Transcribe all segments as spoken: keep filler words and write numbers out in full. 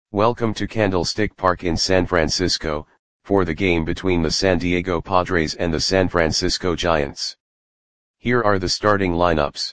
Welcome to Candlestick Park in San Francisco, for the game between the San Diego Padres and the San Francisco Giants. Here are the starting lineups.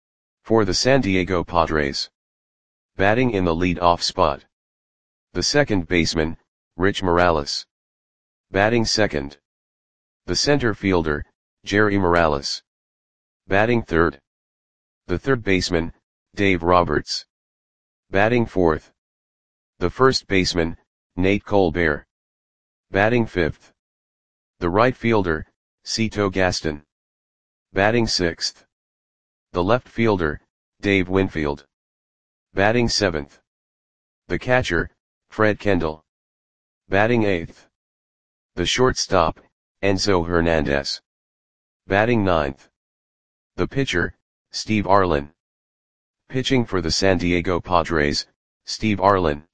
For the San Diego Padres. Batting in the lead-off spot. The second baseman, Rich Morales. Batting second. The center fielder, Jerry Morales. Batting third. The third baseman, Dave Roberts. Batting fourth. The first baseman, Nate Colbert. Batting fifth. The right fielder, Cito Gaston. Batting sixth. The left fielder, Dave Winfield. Batting seventh. The catcher, Fred Kendall. Batting eighth. The shortstop, Enzo Hernandez. Batting ninth. The pitcher, Steve Arlen. Pitching for the San Diego Padres, Steve Arlen.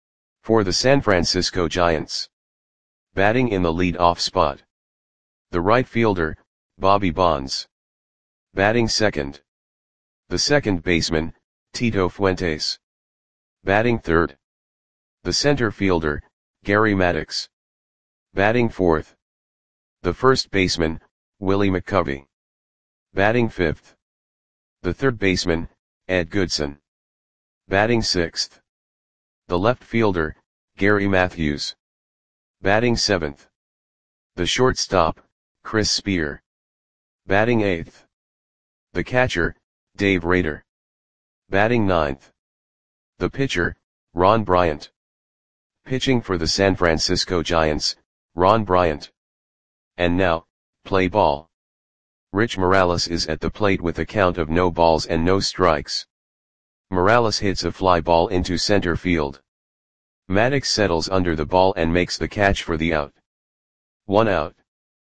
For the San Francisco Giants. Batting in the lead-off spot. The right fielder, Bobby Bonds. Batting second. The second baseman, Tito Fuentes. Batting third. The center fielder, Gary Maddox. Batting fourth. The first baseman, Willie McCovey. Batting fifth. The third baseman, Ed Goodson. Batting sixth. The left fielder, Gary Matthews. Batting seventh. The shortstop, Chris Spear. Batting eighth. The catcher, Dave Rader. Batting ninth. The pitcher, Ron Bryant. Pitching for the San Francisco Giants, Ron Bryant. And now, play ball. Rich Morales is at the plate with a count of no balls and no strikes. Morales hits a fly ball into center field. Maddox settles under the ball and makes the catch for the out. One out.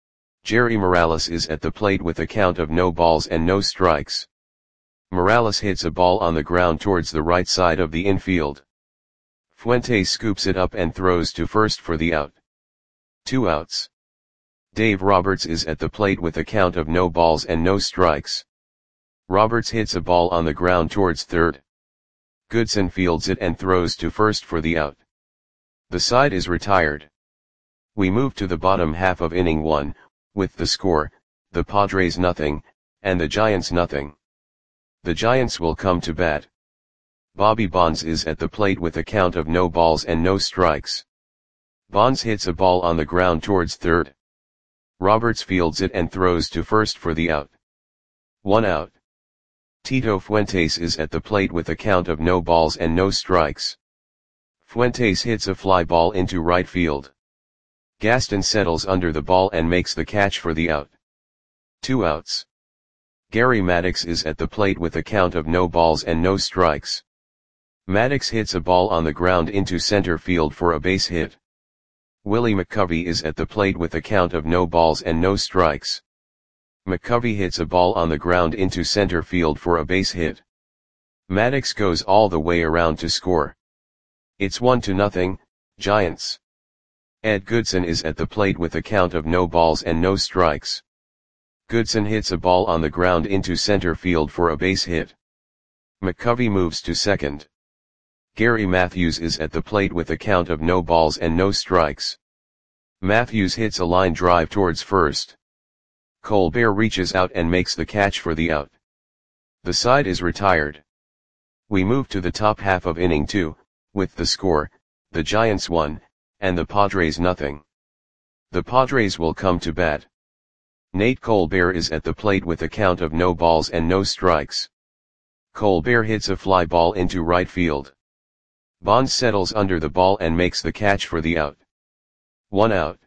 Jerry Morales is at the plate with a count of no balls and no strikes. Morales hits a ball on the ground towards the right side of the infield. Fuentes scoops it up and throws to first for the out. Two outs. Dave Roberts is at the plate with a count of no balls and no strikes. Roberts hits a ball on the ground towards third. Goodson fields it and throws to first for the out. The side is retired. We move to the bottom half of inning one, with the score, the Padres nothing, and the Giants nothing. The Giants will come to bat. Bobby Bonds is at the plate with a count of no balls and no strikes. Bonds hits a ball on the ground towards third. Roberts fields it and throws to first for the out. One out. Tito Fuentes is at the plate with a count of no balls and no strikes. Fuentes hits a fly ball into right field. Gaston settles under the ball and makes the catch for the out. Two outs. Gary Maddox is at the plate with a count of no balls and no strikes. Maddox hits a ball on the ground into center field for a base hit. Willie McCovey is at the plate with a count of no balls and no strikes. McCovey hits a ball on the ground into center field for a base hit. Maddox goes all the way around to score. It's one to nothing, Giants. Ed Goodson is at the plate with a count of no balls and no strikes. Goodson hits a ball on the ground into center field for a base hit. McCovey moves to second. Gary Matthews is at the plate with a count of no balls and no strikes. Matthews hits a line drive towards first. Colbert reaches out and makes the catch for the out. The side is retired. We move to the top half of inning two, with the score, the Giants one, and the Padres nothing. The Padres will come to bat. Nate Colbert is at the plate with a count of no balls and no strikes. Colbert hits a fly ball into right field. Bonds settles under the ball and makes the catch for the out. One out.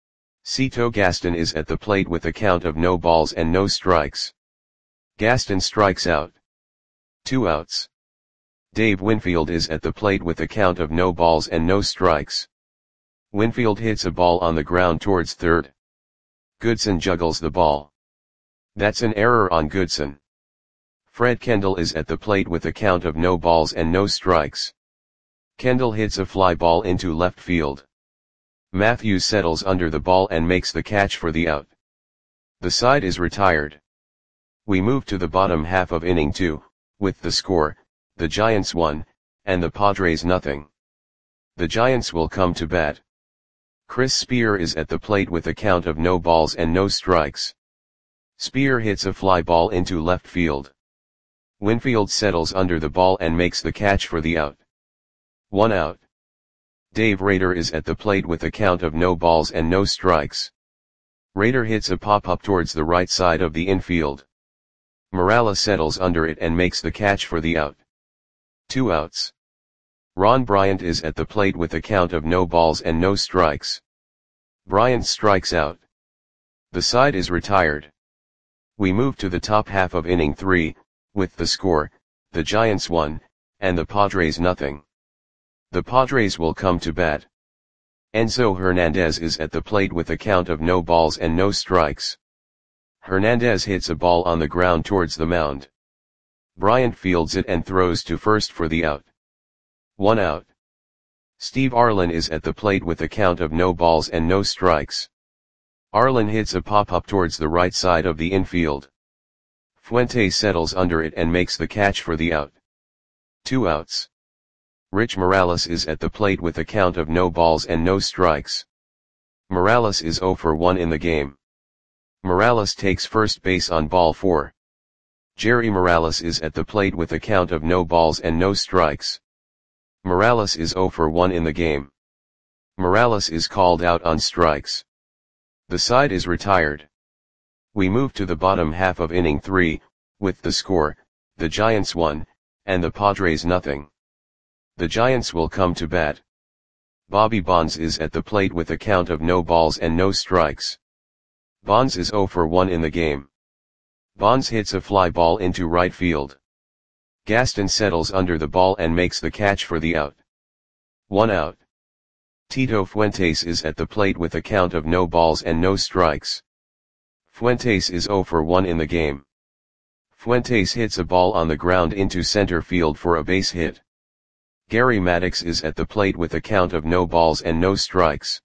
Cito Gaston is at the plate with a count of no balls and no strikes. Gaston strikes out. Two outs. Dave Winfield is at the plate with a count of no balls and no strikes. Winfield hits a ball on the ground towards third. Goodson juggles the ball. That's an error on Goodson. Fred Kendall is at the plate with a count of no balls and no strikes. Kendall hits a fly ball into left field. Matthews settles under the ball and makes the catch for the out. The side is retired. We move to the bottom half of inning two, with the score, the Giants one, and the Padres nothing. The Giants will come to bat. Chris Spear is at the plate with a count of no balls and no strikes. Spear hits a fly ball into left field. Winfield settles under the ball and makes the catch for the out. One out. Dave Rader is at the plate with a count of no balls and no strikes. Rader hits a pop-up towards the right side of the infield. Morales settles under it and makes the catch for the out. Two outs. Ron Bryant is at the plate with a count of no balls and no strikes. Bryant strikes out. The side is retired. We move to the top half of inning three, with the score, the Giants one, and the Padres nothing. The Padres will come to bat. Enzo Hernandez is at the plate with a count of no balls and no strikes. Hernandez hits a ball on the ground towards the mound. Bryant fields it and throws to first for the out. One out. Steve Arlen is at the plate with a count of no balls and no strikes. Arlen hits a pop-up towards the right side of the infield. Fuentes settles under it and makes the catch for the out. Two outs. Rich Morales is at the plate with a count of no balls and no strikes. Morales is oh for one in the game. Morales takes first base on ball four. Jerry Morales is at the plate with a count of no balls and no strikes. Morales is oh for one in the game. Morales is called out on strikes. The side is retired. We move to the bottom half of inning three, with the score, the Giants one, and the Padres nothing. The Giants will come to bat. Bobby Bonds is at the plate with a count of no balls and no strikes. Bonds is oh for one in the game. Bonds hits a fly ball into right field. Gaston settles under the ball and makes the catch for the out. One out. Tito Fuentes is at the plate with a count of no balls and no strikes. Fuentes is oh for one in the game. Fuentes hits a ball on the ground into center field for a base hit. Gary Maddox is at the plate with a count of no balls and no strikes.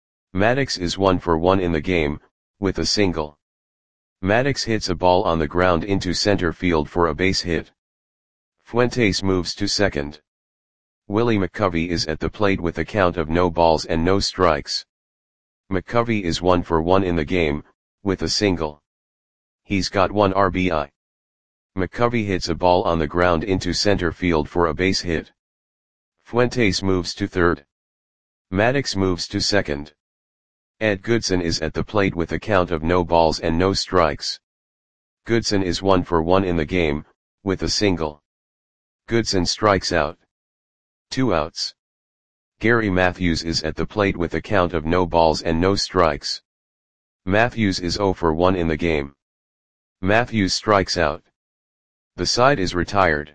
Maddox is one for one in the game, with a single. Maddox hits a ball on the ground into center field for a base hit. Fuentes moves to second. Willie McCovey is at the plate with a count of no balls and no strikes. McCovey is one for one in the game, with a single. He's got one R B I. McCovey hits a ball on the ground into center field for a base hit. Fuentes moves to third. Maddox moves to second. Ed Goodson is at the plate with a count of no balls and no strikes. Goodson is one for one in the game, with a single. Goodson strikes out. Two outs. Gary Matthews is at the plate with a count of no balls and no strikes. Matthews is oh for one in the game. Matthews strikes out. The side is retired.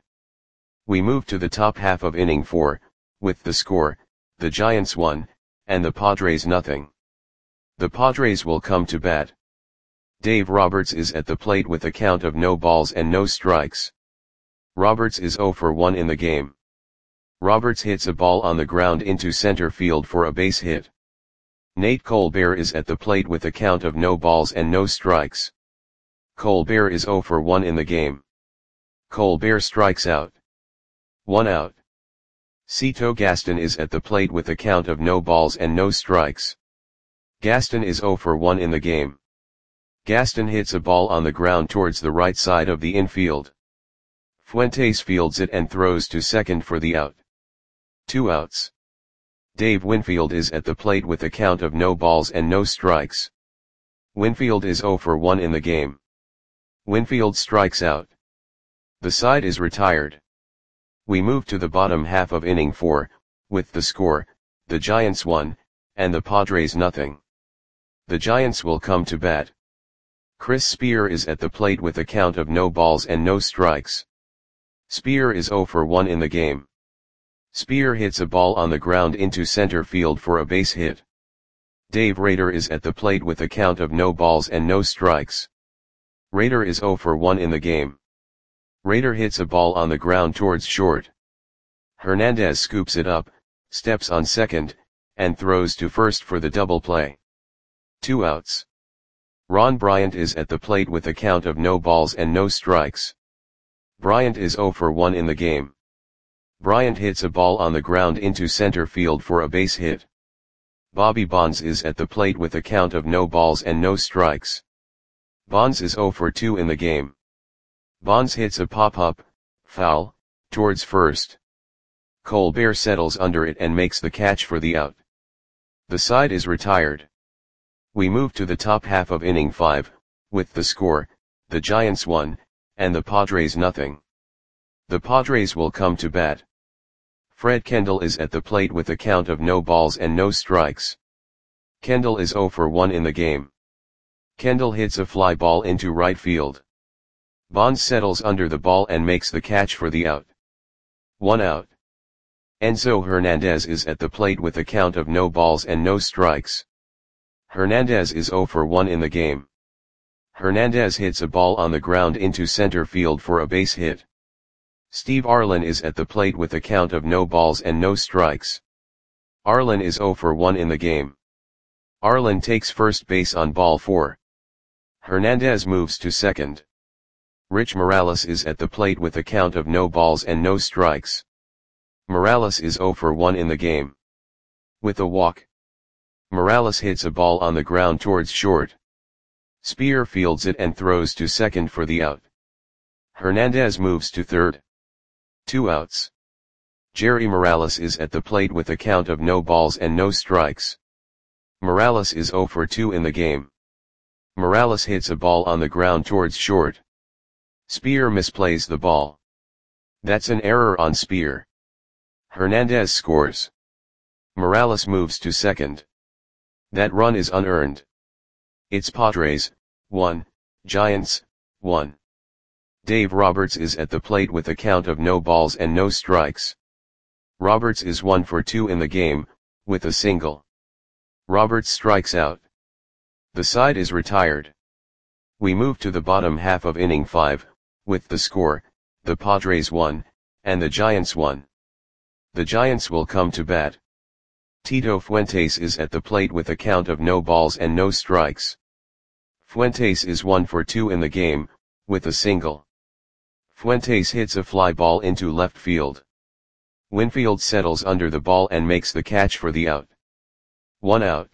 We move to the top half of inning four, with the score, the Giants one, and the Padres nothing. The Padres will come to bat. Dave Roberts is at the plate with a count of no balls and no strikes. Roberts is oh for one in the game. Roberts hits a ball on the ground into center field for a base hit. Nate Colbert is at the plate with a count of no balls and no strikes. Colbert is oh for one in the game. Colbert strikes out. One out. Cito Gaston is at the plate with a count of no balls and no strikes. Gaston is oh for one in the game. Gaston hits a ball on the ground towards the right side of the infield. Fuentes fields it and throws to second for the out. Two outs. Dave Winfield is at the plate with a count of no balls and no strikes. Winfield is oh for one in the game. Winfield strikes out. The side is retired. We move to the bottom half of inning four, with the score, the Giants one, and the Padres nothing. The Giants will come to bat. Chris Spear is at the plate with a count of no balls and no strikes. Spear is oh for one in the game. Spear hits a ball on the ground into center field for a base hit. Dave Rader is at the plate with a count of no balls and no strikes. Rader is oh for one in the game. Rader hits a ball on the ground towards short. Hernandez scoops it up, steps on second, and throws to first for the double play. Two outs. Ron Bryant is at the plate with a count of no balls and no strikes. Bryant is oh for one in the game. Bryant hits a ball on the ground into center field for a base hit. Bobby Bonds is at the plate with a count of no balls and no strikes. Bonds is oh for two in the game. Bonds hits a pop-up, foul, towards first. Colbert settles under it and makes the catch for the out. The side is retired. We move to the top half of inning five, with the score, the Giants one, and the Padres nothing. The Padres will come to bat. Fred Kendall is at the plate with a count of no balls and no strikes. Kendall is oh for one in the game. Kendall hits a fly ball into right field. Bonds settles under the ball and makes the catch for the out. One out. Enzo Hernandez is at the plate with a count of no balls and no strikes. Hernandez is oh for one in the game. Hernandez hits a ball on the ground into center field for a base hit. Steve Arlen is at the plate with a count of no balls and no strikes. Arlen is oh for one in the game. Arlen takes first base on ball four. Hernandez moves to second. Rich Morales is at the plate with a count of no balls and no strikes. Morales is oh for one in the game. With a walk. Morales hits a ball on the ground towards short. Spear fields it and throws to second for the out. Hernandez moves to third. Two outs. Jerry Morales is at the plate with a count of no balls and no strikes. Morales is oh for two in the game. Morales hits a ball on the ground towards short. Spear misplays the ball. That's an error on Spear. Hernandez scores. Morales moves to second. That run is unearned. It's Padres, one, Giants, one. Dave Roberts is at the plate with a count of no balls and no strikes. Roberts is one for two in the game, with a single. Roberts strikes out. The side is retired. We move to the bottom half of inning five, with the score, the Padres one, and the Giants one. The Giants will come to bat. Tito Fuentes is at the plate with a count of no balls and no strikes. Fuentes is one for two in the game, with a single. Fuentes hits a fly ball into left field. Winfield settles under the ball and makes the catch for the out. One out.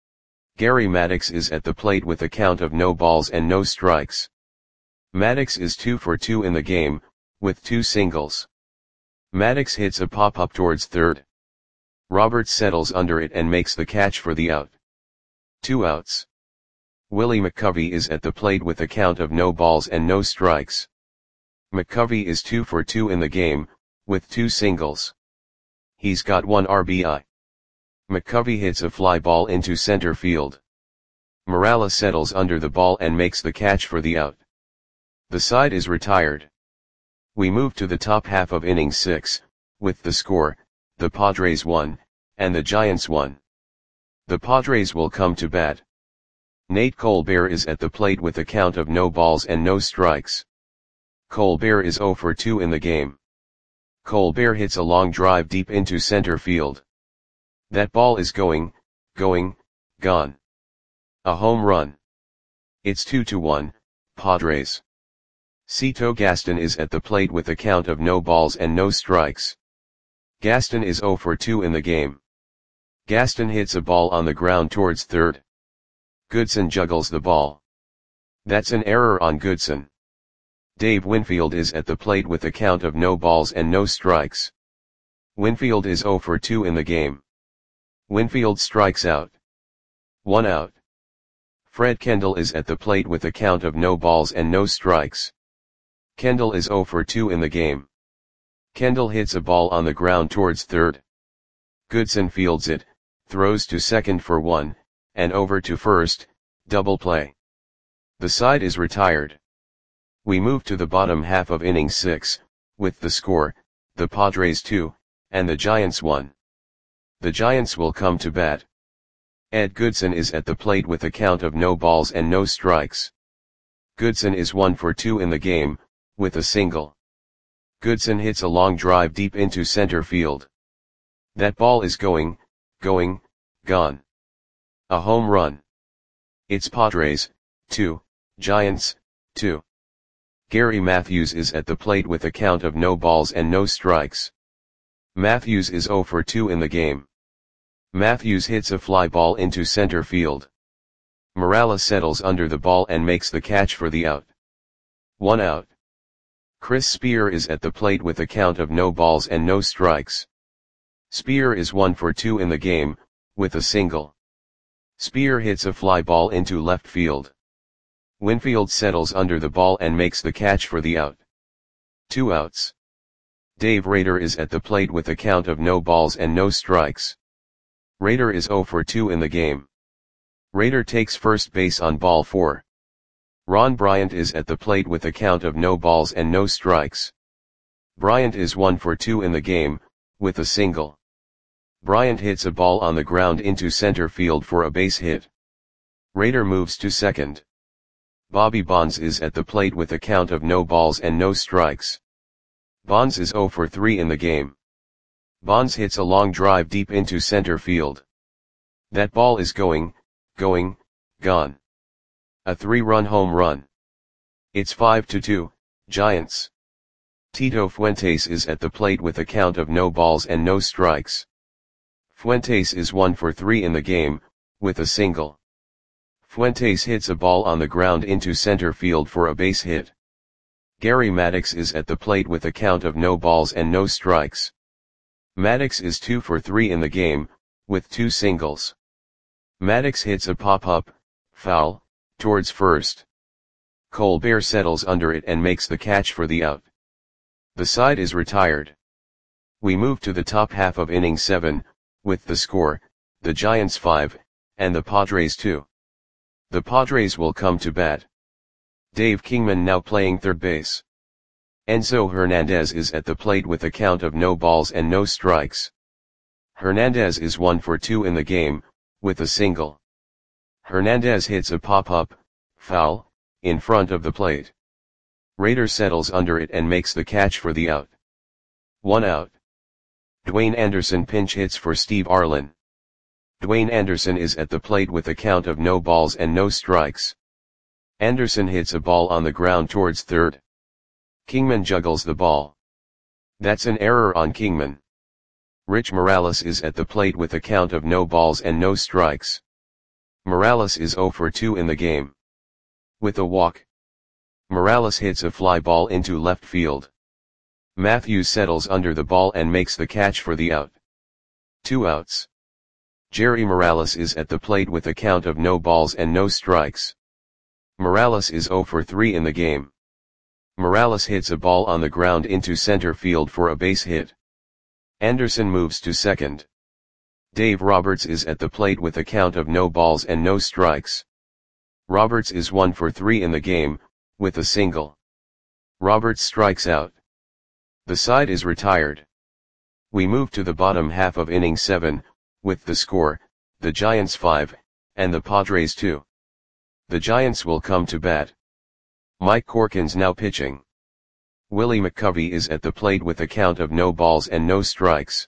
Gary Maddox is at the plate with a count of no balls and no strikes. Maddox is two for two in the game, with two singles. Maddox hits a pop-up towards third. Roberts settles under it and makes the catch for the out. Two outs. Willie McCovey is at the plate with a count of no balls and no strikes. McCovey is two for two in the game, with two singles. He's got one R B I. McCovey hits a fly ball into center field. Morales settles under the ball and makes the catch for the out. The side is retired. We move to the top half of inning six, with the score, the Padres one, and the Giants one. The Padres will come to bat. Nate Colbert is at the plate with a count of no balls and no strikes. Colbert is oh for two in the game. Colbert hits a long drive deep into center field. That ball is going, going, gone. A home run. It's two to one, Padres. Cito Gaston is at the plate with a count of no balls and no strikes. Gaston is oh for two in the game. Gaston hits a ball on the ground towards third. Goodson juggles the ball. That's an error on Goodson. Dave Winfield is at the plate with a count of no balls and no strikes. Winfield is oh for two in the game. Winfield strikes out. One out. Fred Kendall is at the plate with a count of no balls and no strikes. Kendall is oh for two in the game. Kendall hits a ball on the ground towards third. Goodson fields it, throws to second for one, and over to first, double play. The side is retired. We move to the bottom half of inning six, with the score, the Padres two, and the Giants one. The Giants will come to bat. Ed Goodson is at the plate with a count of no balls and no strikes. Goodson is one for two in the game, with a single. Goodson hits a long drive deep into center field. That ball is going, going, gone. A home run. It's Padres, two, Giants, two. Gary Matthews is at the plate with a count of no balls and no strikes. Matthews is zero for two in the game. Matthews hits a fly ball into center field. Morales settles under the ball and makes the catch for the out. One out. Chris Spear is at the plate with a count of no balls and no strikes. Spear is one for two in the game, with a single. Spear hits a fly ball into left field. Winfield settles under the ball and makes the catch for the out. Two outs. Dave Rader is at the plate with a count of no balls and no strikes. Rader is zero for two in the game. Rader takes first base on ball four. Ron Bryant is at the plate with a count of no balls and no strikes. Bryant is one for two in the game, with a single. Bryant hits a ball on the ground into center field for a base hit. Rader moves to second. Bobby Bonds is at the plate with a count of no balls and no strikes. Bonds is zero for three in the game. Bonds hits a long drive deep into center field. That ball is going, going, gone. A three-run home run. It's five to two, Giants. Tito Fuentes is at the plate with a count of no balls and no strikes. Fuentes is one for three in the game, with a single. Fuentes hits a ball on the ground into center field for a base hit. Gary Maddox is at the plate with a count of no balls and no strikes. Maddox is two for three in the game, with two singles. Maddox hits a pop-up, foul, towards first. Colbert settles under it and makes the catch for the out. The side is retired. We move to the top half of inning seven, with the score, the Giants five, and the Padres two. The Padres will come to bat. Dave Kingman now playing third base. Enzo Hernandez is at the plate with a count of no balls and no strikes. Hernandez is one for two in the game, with a single. Hernandez hits a pop-up, foul, in front of the plate. Rader settles under it and makes the catch for the out. One out. Dwayne Anderson pinch hits for Steve Arlen. Dwayne Anderson is at the plate with a count of no balls and no strikes. Anderson hits a ball on the ground towards third. Kingman juggles the ball. That's an error on Kingman. Rich Morales is at the plate with a count of no balls and no strikes. Morales is zero for two in the game. With a walk. Morales hits a fly ball into left field. Matthews settles under the ball and makes the catch for the out. Two outs. Jerry Morales is at the plate with a count of no balls and no strikes. Morales is zero for three in the game. Morales hits a ball on the ground into center field for a base hit. Anderson moves to second. Dave Roberts is at the plate with a count of no balls and no strikes. Roberts is one for three in the game, with a single. Roberts strikes out. The side is retired. We move to the bottom half of inning seven, with the score, the Giants five, and the Padres two. The Giants will come to bat. Mike Corkins now pitching. Willie McCovey is at the plate with a count of no balls and no strikes.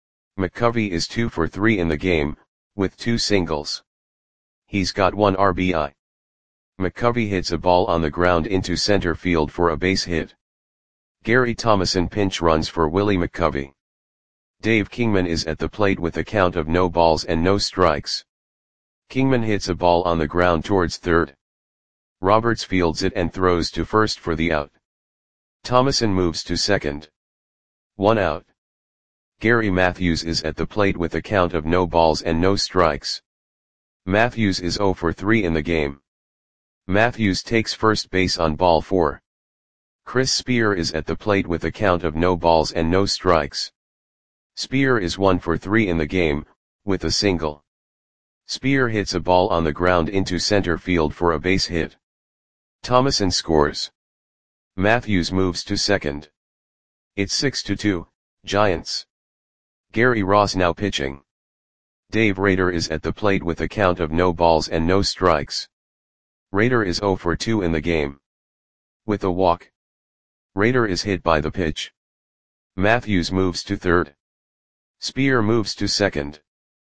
McCovey is two for three in the game, with two singles. He's got one R B I. McCovey hits a ball on the ground into center field for a base hit. Gary Thomason pinch runs for Willie McCovey. Dave Kingman is at the plate with a count of no balls and no strikes. Kingman hits a ball on the ground towards third. Roberts fields it and throws to first for the out. Thomason moves to second. One out. Gary Matthews is at the plate with a count of no balls and no strikes. Matthews is zero for three in the game. Matthews takes first base on ball four. Chris Spear is at the plate with a count of no balls and no strikes. Spear is one for three in the game, with a single. Spear hits a ball on the ground into center field for a base hit. Thomason scores. Matthews moves to second. It's six to two, Giants. Gary Ross now pitching. Dave Rader is at the plate with a count of no balls and no strikes. Rader is zero for two in the game. With a walk. Rader is hit by the pitch. Matthews moves to third. Spear moves to second.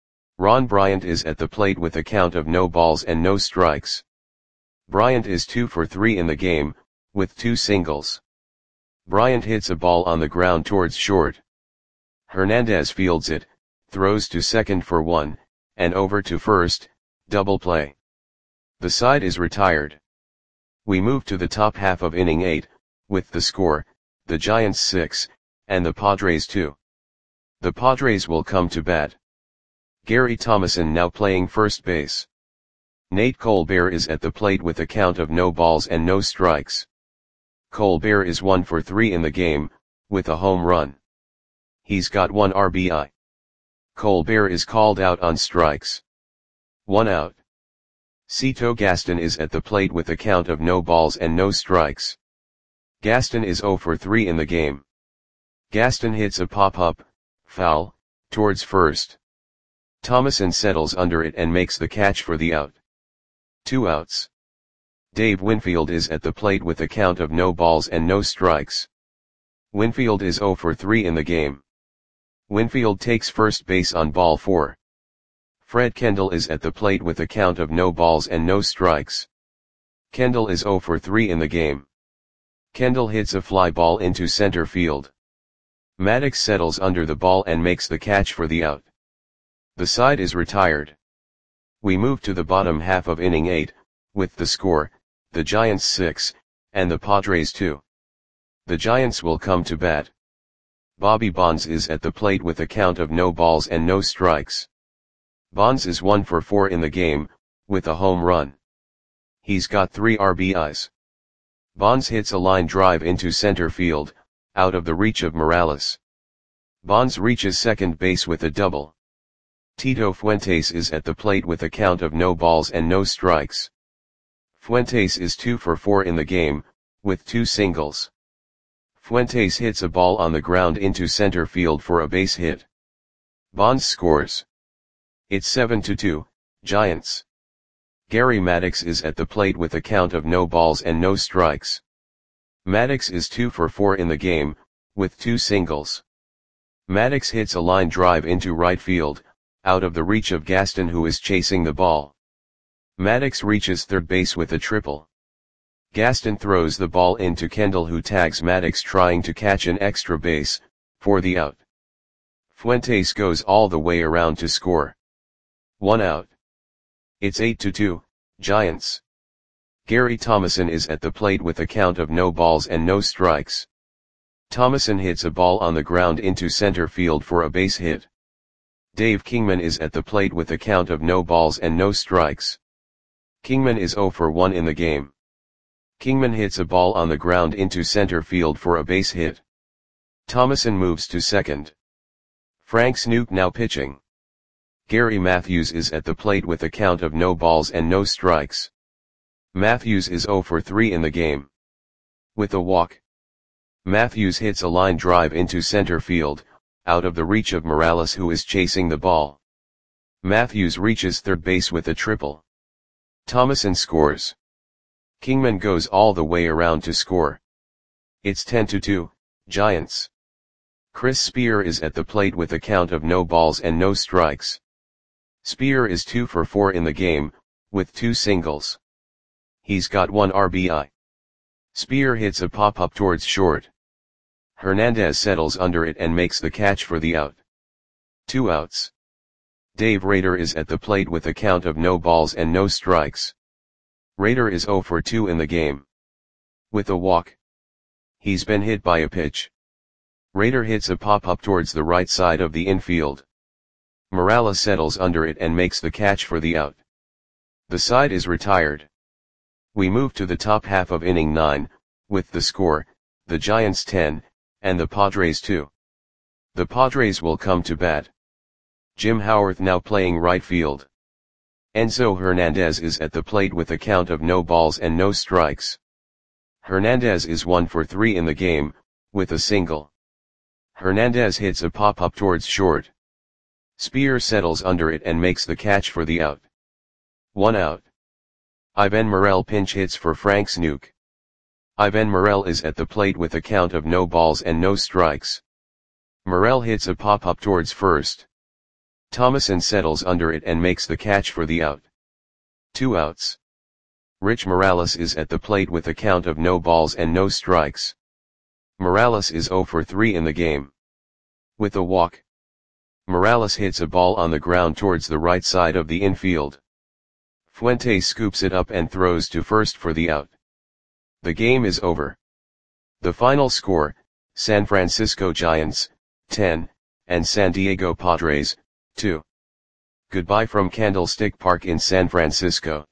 Ron Bryant is at the plate with a count of no balls and no strikes. Bryant is two for three in the game, with two singles. Bryant hits a ball on the ground towards short. Hernandez fields it, throws to second for one, and over to first, double play. The side is retired. We move to the top half of inning eight, with the score, the Giants six, and the Padres two. The Padres will come to bat. Gary Thomasson now playing first base. Nate Colbert is at the plate with a count of no balls and no strikes. Colbert is one for three in the game, with a home run. He's got one R B I. Colbert is called out on strikes. One out. Cito Gaston is at the plate with a count of no balls and no strikes. Gaston is zero for three in the game. Gaston hits a pop-up, foul, towards first. Thomasson settles under it and makes the catch for the out. Two outs. Dave Winfield is at the plate with a count of no balls and no strikes. Winfield is zero for three in the game. Winfield takes first base on ball four. Fred Kendall is at the plate with a count of no balls and no strikes. Kendall is zero for three in the game. Kendall hits a fly ball into center field. Maddox settles under the ball and makes the catch for the out. The side is retired. We move to the bottom half of inning eight, with the score, the Giants six, and the Padres two. The Giants will come to bat. Bobby Bonds is at the plate with a count of no balls and no strikes. Bonds is one for four in the game, with a home run. He's got three R B Is. Bonds hits a line drive into center field, out of the reach of Morales. Bonds reaches second base with a double. Tito Fuentes is at the plate with a count of no balls and no strikes. Fuentes is two for four in the game, with two singles. Fuentes hits a ball on the ground into center field for a base hit. Bonds scores. It's seven to two, Giants. Gary Maddox is at the plate with a count of no balls and no strikes. Maddox is two for four in the game, with two singles. Maddox hits a line drive into right field, out of the reach of Gaston who is chasing the ball. Maddox reaches third base with a triple. Gaston throws the ball into Kendall who tags Maddox trying to catch an extra base, for the out. Fuentes goes all the way around to score. One out. It's eight to two, Giants. Gary Thomasson is at the plate with a count of no balls and no strikes. Thomasson hits a ball on the ground into center field for a base hit. Dave Kingman is at the plate with a count of no balls and no strikes. Kingman is zero for one in the game. Kingman hits a ball on the ground into center field for a base hit. Thomasson moves to second. Frank Snook now pitching. Gary Matthews is at the plate with a count of no balls and no strikes. Matthews is zero for three in the game. With a walk. Matthews hits a line drive into center field, out of the reach of Morales who is chasing the ball. Matthews reaches third base with a triple. Thomasson scores. Kingman goes all the way around to score. It's ten to two, Giants. Chris Spear is at the plate with a count of no balls and no strikes. Spear is two for four in the game, with two singles. He's got one R B I. Spear hits a pop-up towards short. Hernandez settles under it and makes the catch for the out. Two outs. Dave Rader is at the plate with a count of no balls and no strikes. Rader is zero for two in the game. With a walk. He's been hit by a pitch. Rader hits a pop-up towards the right side of the infield. Morales settles under it and makes the catch for the out. The side is retired. We move to the top half of inning nine, with the score, the Giants ten, and the Padres two. The Padres will come to bat. Jim Howarth now playing right field. Enzo Hernandez is at the plate with a count of no balls and no strikes. Hernandez is one for three in the game, with a single. Hernandez hits a pop-up towards short. Spear settles under it and makes the catch for the out. One out. Ivan Morel pinch hits for Frank Snook. Ivan Morel is at the plate with a count of no balls and no strikes. Morel hits a pop-up towards first. Thomasson settles under it and makes the catch for the out. Two outs. Rich Morales is at the plate with a count of no balls and no strikes. Morales is zero for three in the game. With a walk, Morales hits a ball on the ground towards the right side of the infield. Fuentes scoops it up and throws to first for the out. The game is over. The final score, San Francisco Giants, ten, and San Diego Padres, two. Goodbye from Candlestick Park in San Francisco.